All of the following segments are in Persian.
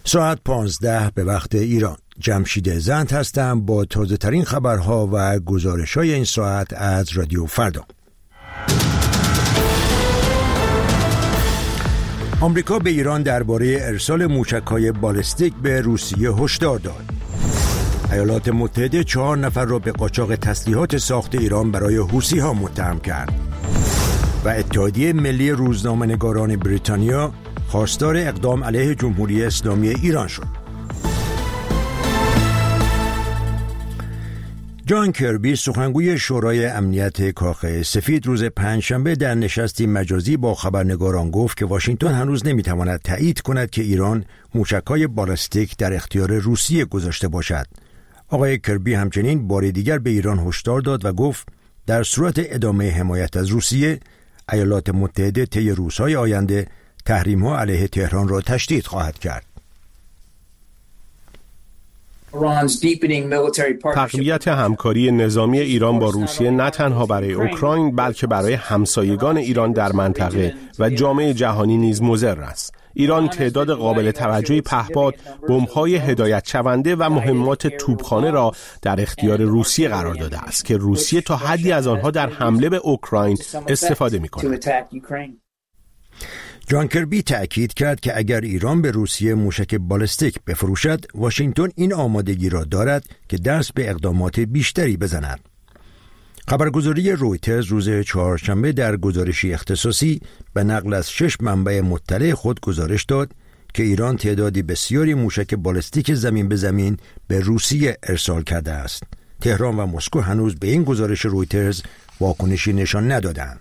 ساعت 15 به وقت ایران. جمشید زند هستم با تازه ترین خبرها و گزارش‌های این ساعت از رادیو فردا. آمریکا به ایران درباره ارسال موشک‌های بالستیک به روسیه هشدار داد. ایالات متحده 4 نفر را به قاچاق تسلیحات ساخت ایران برای حوثی‌ها متهم کرد. و اتحادیه ملی روزنامه‌نگاران بریتانیا خواستار اقدام علیه جمهوری اسلامی ایران شد. جان کربی سخنگوی شورای امنیت کاخ سفید روز پنجشنبه در نشستی مجازی با خبرنگاران گفت که واشنگتن هنوز نمیتواند تایید کند که ایران موشک‌های بالستیک در اختیار روسیه گذاشته باشد. آقای کربی همچنین بار دیگر به ایران هشدار داد و گفت در صورت ادامه حمایت از روسیه، ایالات متحده طی روزهای آینده تحریم‌ها علیه تهران را تشدید خواهد کرد. تقویت همکاری نظامی ایران با روسیه نه تنها برای اوکراین بلکه برای همسایگان ایران در منطقه و جامعه جهانی نیز مضر است. ایران تعداد قابل توجهی پهپاد، بمب‌های هدایت شونده و مهمات توپخانه را در اختیار روسیه قرار داده است که روسیه تا حدی از آنها در حمله به اوکراین استفاده می‌کند. جان کربی تأکید کرد که اگر ایران به روسیه موشک بالستیک بفروشد، واشنگتن این آمادگی را دارد که دست به اقدامات بیشتری بزند. خبرگزاری رویترز روز چهارشنبه در گزارشی اختصاصی به نقل از 6 منبع مطلع خود گزارش داد که ایران تعدادی بسیاری موشک بالستیک زمین به زمین به روسیه ارسال کرده است. تهران و مسکو هنوز به این گزارش رویترز واکنشی نشان ندادند.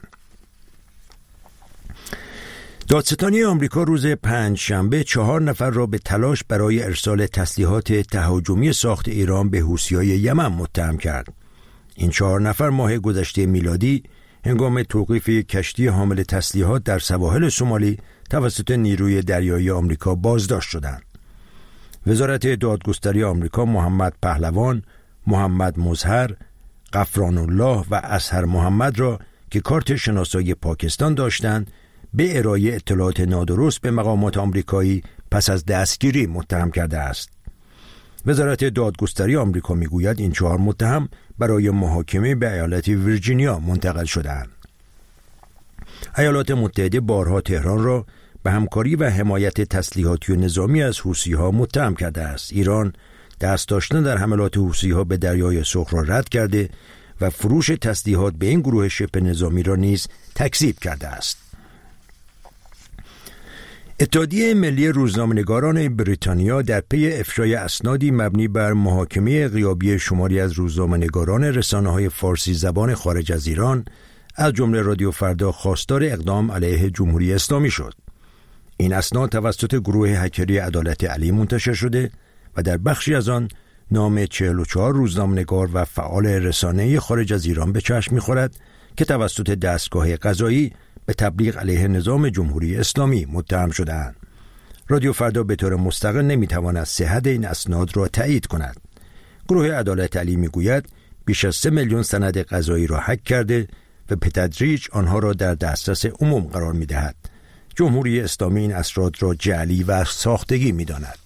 دادستانی آمریکا روز پنجشنبه 4 نفر را به تلاش برای ارسال تسلیحات تهاجمی ساخت ایران به حوثی‌های یمن متهم کرد. این 4 نفر ماه گذشته میلادی هنگام توقیف کشتی حامل تسلیحات در سواحل سومالی توسط نیروی دریایی آمریکا بازداشت شدند. وزارت دادگستری آمریکا محمد پهلوان، محمد مظهر، غفران الله و اظهر محمد را که کارت شناسایی پاکستان داشتند به ارائه اطلاعات نادرست به مقامات آمریکایی پس از دستگیری متهم کرده است. وزارت دادگستری آمریکا میگوید این 4 متهم برای محاکمه به ایالت ویرجینیا منتقل شدند. ایالات متحده بارها تهران را به همکاری و حمایت تسلیحاتی و نظامی از حوثی‌ها متهم کرده است. ایران دست داشتن در حملات حوثی‌ها به دریای سرخ را رد کرده و فروش تسلیحات به این گروه شبه نظامی را نیز تکذیب کرده است. اتحادیه ملی روزنامه‌نگاران بریتانیا در پی افشای اسنادی مبنی بر محاکمه غیابی شماری از روزنامه‌نگاران رسانه‌های فارسی زبان خارج از ایران از جمله رادیو فردا خواستار اقدام علیه جمهوری اسلامی شد. این اسناد توسط گروه هکری عدالت علی منتشر شده و در بخشی از آن نام 44 روزنامه‌نگار و فعال رسانه‌ای خارج از ایران به چشم می‌خورد که توسط دستگاه قضایی به تبلیغ علیه نظام جمهوری اسلامی متهم شده‌اند. رادیو فردا به طور مستقل نمی‌تواند صحت این اسناد را تایید کند. گروه عدالت علی می‌گوید بیش از 3 میلیون سند قضایی را هک کرده و به تدریج آنها را در دسترس عموم قرار می‌دهد. جمهوری اسلامی این اسناد را جعلی و ساختگی می‌داند.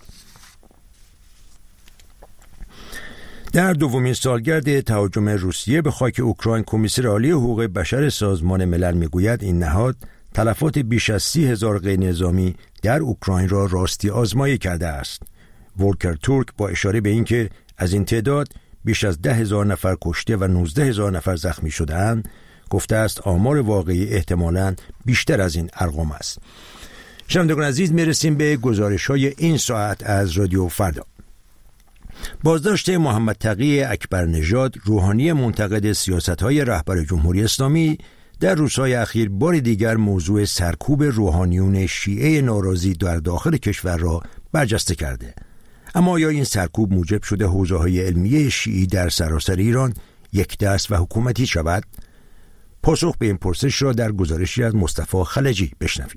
در دومین سالگرد تهاجم روسیه به خاک اوکراین، کمیسر عالی حقوق بشر سازمان ملل میگوید این نهاد تلفات بیش از 30,000 غیرنظامی در اوکراین را راستی آزمایی کرده است. ورکر تورک با اشاره به اینکه از این تعداد بیش از 10,000 نفر کشته و 19,000 نفر زخمی شده‌اند گفته است آمار واقعی احتمالاً بیشتر از این ارقام است. شنوندگان عزیز، میرسیم به گزارش‌های این ساعت از رادیو فردا. بازداشت محمد تقی اکبرنژاد، روحانی منتقد سیاست‌های رهبر جمهوری اسلامی، در روزهای اخیر بار دیگر موضوع سرکوب روحانیون شیعه ناراضی در داخل کشور را برجسته کرده. اما آیا این سرکوب موجب شده حوزه‌های علمیه شیعی در سراسر ایران یک دست و حکومتی شود؟ پاسخ به این پرسش را در گزارشی از مصطفی خلجی بشنوید.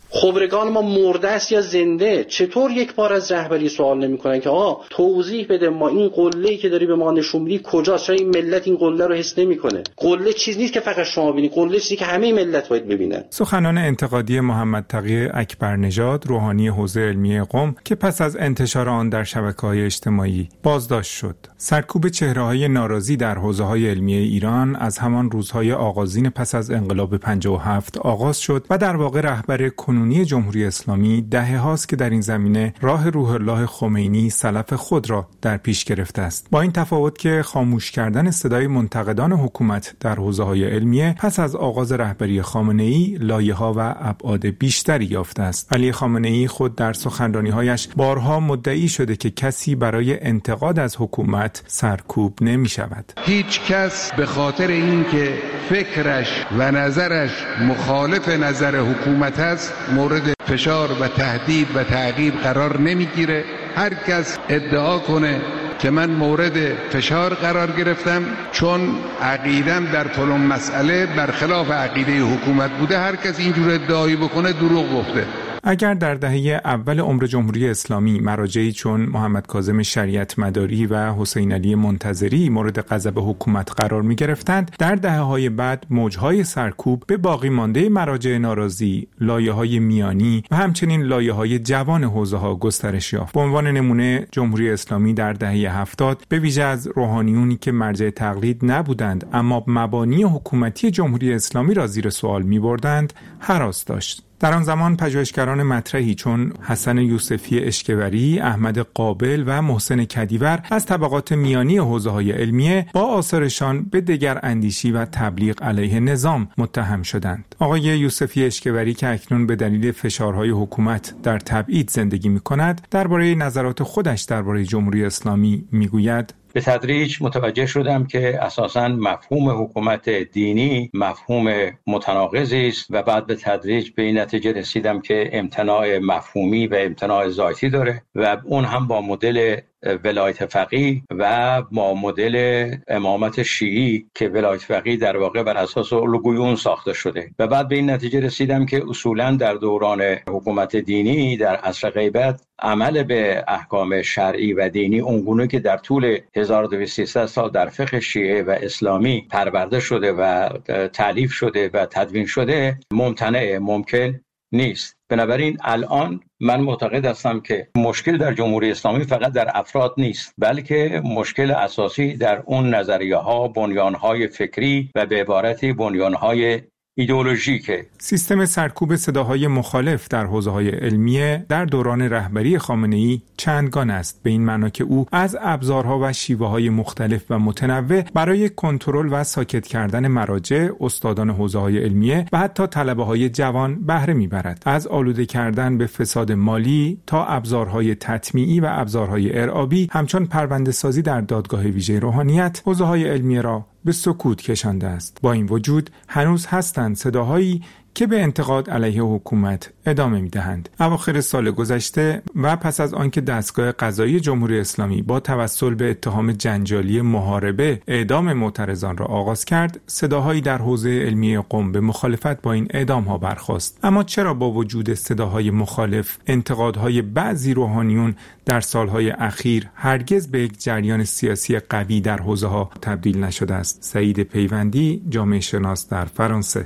خبرگان ما مرده است یا زنده؟ چطور یک بار از رهبری سوال نمی‌کنن که آقا توضیح بده ما این قله‌ای که داری به ما نشون میدی کجاست؟ چرا این ملت این قله رو حس نمی‌کنه؟ قله چیز نیست که فقط شما ببینید، قله چیزی که همه ملت باید ببینن. سخنان انتقادی محمد تقی اکبرنژاد، روحانی حوزه علمی قم، که پس از انتشار آن در شبکه‌های اجتماعی بازداشت شد. سرکوب چهره‌های ناراضی در حوزه‌های علمی ایران از همان روزهای آغازین پس از انقلاب 57 آغاز شد و در واقع رهبر کنونی جمهوری اسلامی دهه‌هاست که در این زمینه راه روح الله خمینی سلف خود را در پیش گرفته است. با این تفاوت که خاموش کردن صدای منتقدان حکومت در حوزه‌های علمیه پس از آغاز رهبری خامنه‌ای لایه‌ها و ابعاد بیشتری یافته است. علی خامنه‌ای خود در سخنرانی‌هایش بارها مدعی شده که کسی برای انتقاد از حکومت سرکوب نمی‌شود. هیچ کس به خاطر اینکه فکرش و نظرش مخالف نظر حکومت است مورد فشار و تهدید و تعقیب قرار نمیگیره. هر کس ادعا کنه که من مورد فشار قرار گرفتم چون عقیدم در فلان مسئله برخلاف عقیده حکومت بوده، هر کس اینجور ادعایی بکنه دروغ گفته. اگر در دهه اول عمر جمهوری اسلامی مراجعی چون محمد کاظم شریعت مداری و حسین علی منتظری مورد غضب حکومت قرار می گرفتند، در دهه‌های بعد موجهای سرکوب به باقی مانده مراجع ناراضی، لایه‌های میانی و همچنین لایه‌های جوان حوزه‌ها گسترش یافت. به عنوان نمونه جمهوری اسلامی در دهه 70 به ویژه از روحانیونی که مرجع تقلید نبودند اما مبانی حکومتی جمهوری اسلامی را زیر سوال می‌بردند هراس داشت. در آن زمان پژوهشگران مطرحی چون حسن یوسفی اشکوری، احمد قابل و محسن کدیور از طبقات میانی حوزه‌های علمیه با آثارشان به دگر اندیشی و تبلیغ علیه نظام متهم شدند. آقای یوسفی اشکوری که اکنون به دلیل فشارهای حکومت در تبعید زندگی می‌کند، درباره نظرات خودش درباره جمهوری اسلامی می‌گوید: به تدریج متوجه شدم که اساساً مفهوم حکومت دینی مفهوم متناقضی است و بعد به تدریج به این نتیجه رسیدم که امتناع مفهومی و امتناع ذاتی داره و اون هم با مدل ولایت فقیه و با مدل امامت شیعی که ولایت فقیه در واقع بر اساس الگوی ساخته شده و بعد به این نتیجه رسیدم که اصولاً در دوران حکومت دینی در عصر غیبت عمل به احکام شرعی و دینی اونگونه که در طول 1200 سال در فقه شیعه و اسلامی پرورده شده و تألیف شده و تدوین شده ممتنع، ممکن نیست. بنابراین الان من معتقد هستم که مشکل در جمهوری اسلامی فقط در افراد نیست، بلکه مشکل اساسی در اون نظریه‌ها، بنیان‌های فکری و به عبارتی بنیان‌های ایدئولوژیکه. سیستم سرکوب صداهای مخالف در حوزه‌های علمیه در دوران رهبری خامنه‌ای چندگان است، به این معنا که او از ابزارها و شیوه‌های مختلف و متنوع برای کنترل و ساکت کردن مراجع، استادان حوزه‌های علمیه و حتی طلبه‌های جوان بهره می‌برد. از آلوده کردن به فساد مالی تا ابزارهای تطمیعی و ابزارهای ارعابی، همچون پرونده‌سازی در دادگاه ویژه روحانیت، حوزه‌های علمیه را به سکوت کشانده است. با این وجود هنوز هستند صداهایی که به انتقاد علیه حکومت ادامه می‌دهند. اواخر سال گذشته و پس از آنکه دستگاه قضایی جمهوری اسلامی با توسل به اتهام جنجالی محاربه اعدام معترضان را آغاز کرد، صداهایی در حوزه علمی قم به مخالفت با این اعدام‌ها برخاست. اما چرا با وجود صداهای مخالف، انتقادهای بعضی روحانیون در سالهای اخیر هرگز به یک جریان سیاسی قوی در حوزه‌ها تبدیل نشده است؟ سعید پیوندی، جامعه شناس در فرانسه.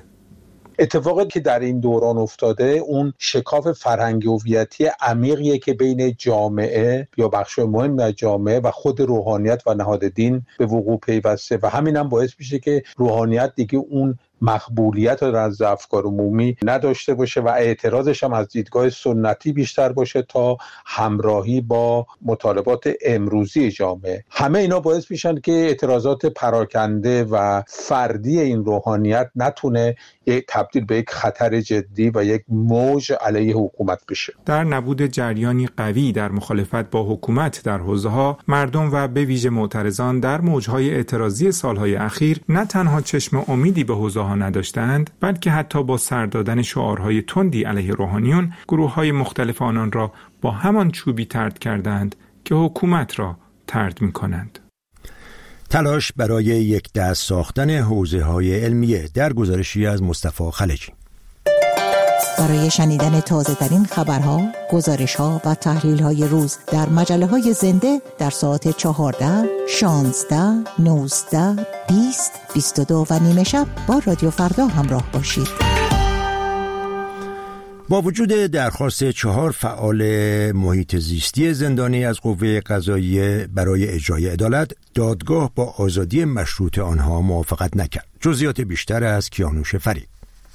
اتفاقی که در این دوران افتاده اون شکاف فرهنگی هویتی عمیقیه که بین جامعه یا بخش مهم از جامعه و خود روحانیت و نهاد دین به وقوع پیوسته و همین هم باعث میشه که روحانیت دیگه اون مقبولیت رو از افکار عمومی نداشته باشه و اعتراضش هم از دیدگاه سنتی بیشتر باشه تا همراهی با مطالبات امروزی جامعه. همه اینا باعث میشن که اعتراضات پراکنده و فردی این روحانیت نتونه تبدیل به یک خطر جدی و یک موج علیه حکومت بشه. در نبود جریانی قوی در مخالفت با حکومت در حوزه‌ها، مردم و به ویژه معترضان در موج‌های اعتراضی سالهای اخیر نه تنها چشم امیدی به حوزه‌ها نداشتند، بلکه حتی با سر دادن شعارهای تندی علیه روحانیون، گروه‌های مختلف آنان را با همان چوبی طرد کردند که حکومت را طرد می‌کنند. تلاش برای یک دست ساختن حوزه‌های علمیه در گزارشی از مصطفی خلجی. برای شنیدن تازه ترین خبرها، گزارش‌ها و تحلیل‌های روز در مجله‌های زنده در ساعت 14، 16، 19، 20، 22 و نیمه شب با رادیو فردا همراه باشید. با وجود درخواست 4 فعال محیط زیستی زندانی از قوه قضاییه برای اجرای عدالت، دادگاه با آزادی مشروط آنها موافقت نکرد. جزئیات بیشتر از کیانوش فرید.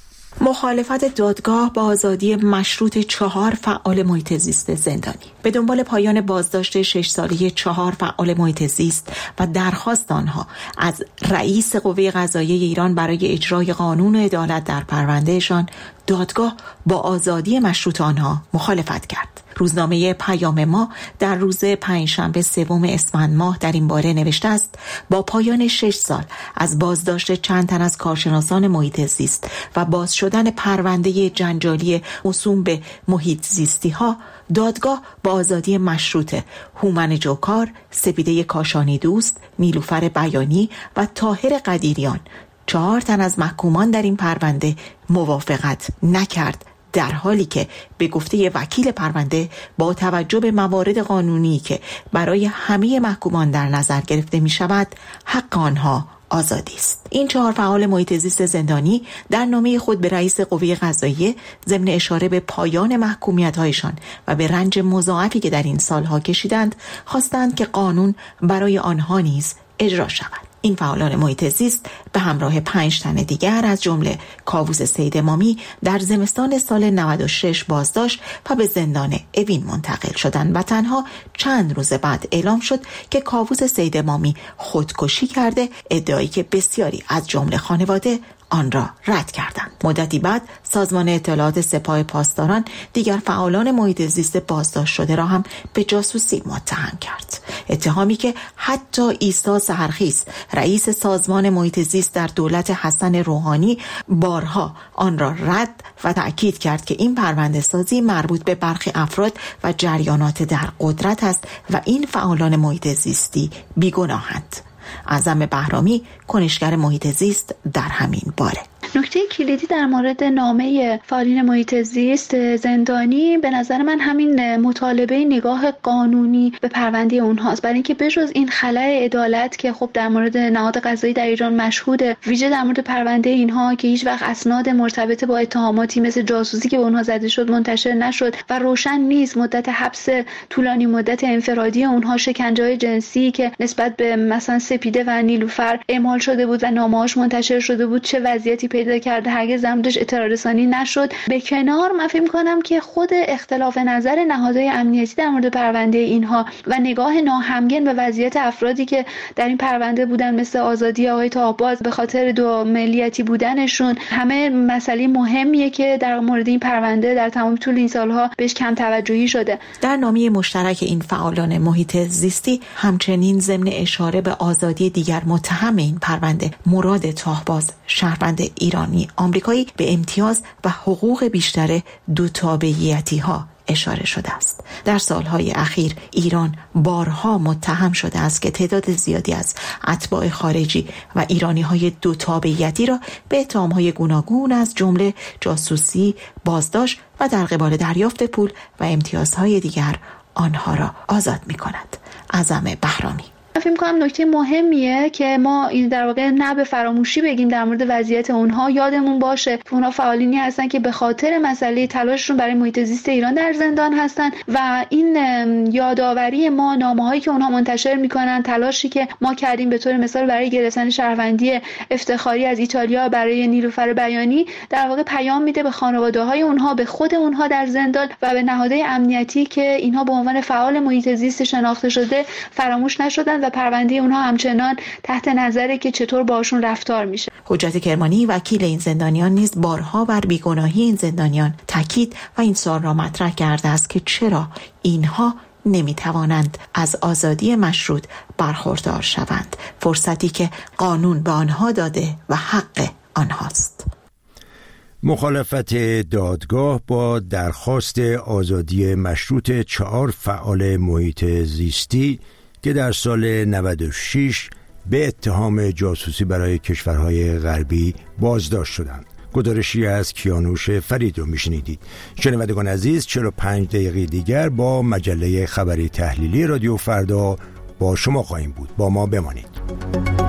مخالفت دادگاه با آزادی مشروط 4 فعال محیط زیست زندانی به دنبال پایان بازداشت 6 ساله 4 فعال محیط زیست و درخواست آنها از رئیس قوه قضاییه ایران برای اجرای قانون و عدالت در پروندهشان، دادگاه با آزادی مشروط آنها مخالفت کرد. روزنامه پیام ما در روز پنجشنبه 3 اسفند ماه در این باره نوشته است: با پایان 6 سال از بازداشت چند تن از کارشناسان محیط زیست و باز شدن پرونده جنجالی موسوم به محیط زیستی ها، دادگاه با آزادی مشروط هومن جوکار، سپیده کاشانی دوست، نیلوفر بیانی و طاهر قدیریان، 4 تن از محکومان در این پرونده موافقت نکرد، در حالی که به گفته وکیل پرونده با توجه به موارد قانونی که برای همه محکومان در نظر گرفته می شود، حق آنها آزادی است. این 4 فعال محیط زیست زندانی در نامه خود به رئیس قوه قضاییه ضمن اشاره به پایان محکومیت‌هایشان و به رنج مضاعفی که در این سالها کشیدند، خواستند که قانون برای آنها نیز اجرا شود. این فعالان محیط زیست به همراه 5 تن دیگر از جمله کاووس سید امامی در زمستان سال 96 بازداشت و به زندان اوین منتقل شدند و تنها چند روز بعد اعلام شد که کاووس سید امامی خودکشی کرده، ادعایی که بسیاری از جمله خانواده آن را رد کردند. مدتی بعد سازمان اطلاعات سپاه پاسداران دیگر فعالان محیط زیست بازداشت شده را هم به جاسوسی متهم کرد. اتهامی که حتی عیسی سحرخیز، رئیس سازمان محیط زیست در دولت حسن روحانی، بارها آن را رد و تأکید کرد که این پرونده سازی مربوط به برخی افراد و جریانات در قدرت است و این فعالان محیط زیستی بیگناهند. اعظم بهرامی، کنشگر محیط زیست، در همین باره: نکته کلیدی در مورد نامه فعالین محیط زیست زندانی به نظر من همین مطالبه نگاه قانونی به پرونده اونهاست، برای اینکه بجز این خلأ عدالت که خب در مورد نهاد قضایی در ایران مشهوده، ویژه در مورد پرونده اینها که هیچ وقت اسناد مرتبط با اتهاماتی مثل جاسوسی که به اونها زده شد منتشر نشد و روشن نیست مدت حبس طولانی مدت انفرادی اونها، شکنجه‌های جنسی که نسبت به مثلا سپیده و نیلوفر اعمال شده بود و نامه‌هاش منتشر شده بود چه وضعیتی پیدا کرده، هرگز زمانش اطلاع رسانی نشد. به کنار من فکر می‌کنم که خود اختلاف نظر نهادهای امنیتی در مورد پرونده اینها و نگاه ناهمگن به وضعیت افرادی که در این پرونده بودن مثل آزادی آقای طاه‌باز به خاطر دو ملیتی بودنشون، همه مسئله مهمیه که در مورد این پرونده در تمام طول این سالها بهش کم توجهی شده. در نامه مشترک این فعالان محیط زیستی همچنین ضمن اشاره به آزادی دیگر متهم این پرونده، مراد طاه‌باز، شهروند ایرانی آمریکایی، به امتیاز و حقوق بیشتر دو تابعیتی ها اشاره شده است. در سالهای اخیر ایران بارها متهم شده است که تعداد زیادی از اتباع خارجی و ایرانی های دو تابعیتی را به اتهام‌های گوناگون از جمله جاسوسی، بازداشت و در قبال دریافت پول و امتیازهای دیگر آنها را آزاد می‌کند. اعظم بهرامی: فکر می‌کنم نکته مهمیه که ما این در واقع نه به فراموشی بگیم در مورد وضعیت اونها، یادمون باشه که اونها فعالینی هستن که به خاطر مسئله تلاششون برای محیط زیست ایران در زندان هستن و این یادآوری ما، نامه‌هایی که اونها منتشر می‌کنن، تلاشی که ما کردیم به طور مثال برای گرفتن شهروندی افتخاری از ایتالیا برای نیلوفر بیانی، در واقع پیام میده به خانواده‌های اونها، به خود اونها در زندان و به نهادهای امنیتی که اینها به عنوان فعال محیط زیست شناخته شده فراموش نشدن و پرونده اونها همچنان تحت نظره که چطور باشون رفتار میشه. حجت کرمانی، وکیل این زندانیان، نیز بارها بر بیگناهی این زندانیان تاکید و این سوال را مطرح کرده است که چرا اینها نمیتوانند از آزادی مشروط برخوردار شوند، فرصتی که قانون به آنها داده و حق آنهاست. مخالفت دادگاه با درخواست آزادی مشروط 4 فعال محیط زیستی که در سال 96 به اتهام جاسوسی برای کشورهای غربی بازداشت شدند. گزارشی از کیانوش فرید رو میشنیدید. شنوندگان عزیز، 45 دقیقه دیگر با مجله خبری تحلیلی رادیو فردا با شما خواهیم بود. با ما بمانید.